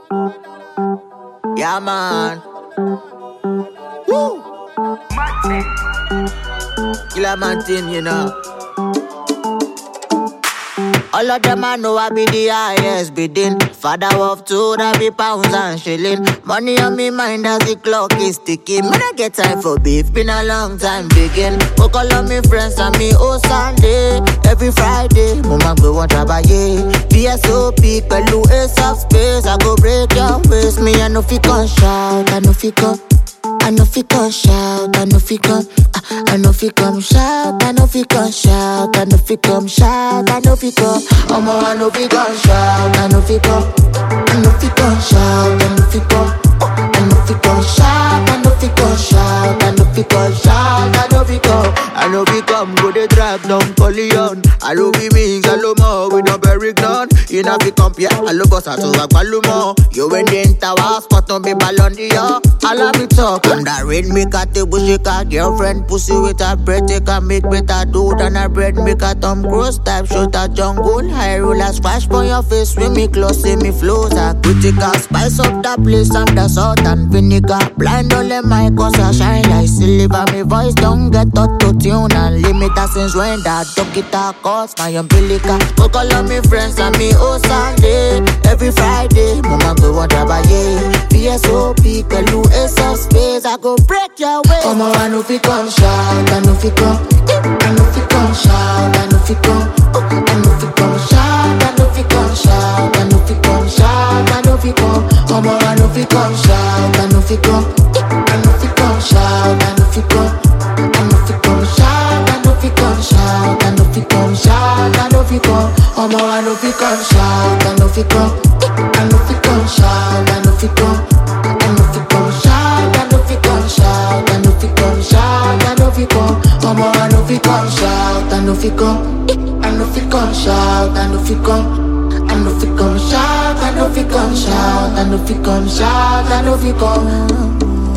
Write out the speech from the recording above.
Yeah, man. Woo! Killer Martin, you know. All of them I know I be the highest bidding. Father of two, that be pounds and shilling. Money on me mind as the clock is ticking. Man, I get time for beef, been a long time begin. Go call on me friends and me oh Sunday. Every Friday, mama go want to buy it. PSOP, pelu ace of space. I go break your waist. Me I know fi come shout, I know fi come. I know fi come shout, I know fi come. I know fi come shout, I know fi come shout, I know fi come shout, I know fi come. Omo, I know fi come shout, I know fi come. I know fi come shout, I know fi come. I know fi come shout, I know fi come shout, I know fi come shout, I know fi come. I know fi come, go dey drive down Corleone. I know fi mix, I know more, we no bury none. You know fi compare, I know boss to a Palumo. You when the enter house, spot no be ballon d'or. I love me talk, and that rain make a table shaker. Girlfriend pussy with a bread, take a make better dude and a bread make a Tom Cruise type shot a jungle. High roller splash for your face with me close, see me flows a critical. Spice up the place and the salt and vinegar. Blind all them my cause I shine like silver. Me voice don't get auto tune and limit since when that dog guitar calls my umbilical. Go call on me friends and me oh Sunday. Every Friday, mama go want to buy it. PSOP, pelu ace of space. I go break your way. Come on, I know fi come shout, I know fi come. I know fi come shout, I know fi come. I know fi come shout, I know fi come shout, I know fi come shout, I know fi come. Come on, I know fi come shout, I know fi come. I know fi come shout, I know fi come. I know fi come shout, I know fi come shout, I know fi come shout, I know fi come. Come on, I know fi come shout, I know fi come. I know fi come shout, I know fi come. I know fi come shout, I know fi come shout, I know fi come shout, I know fi come. Come on, I know fi come shout, I know fi come. I know fi come shout, I know fi come. I know fi come shout, I know fi come shout, I know fi come shout, I know fi come.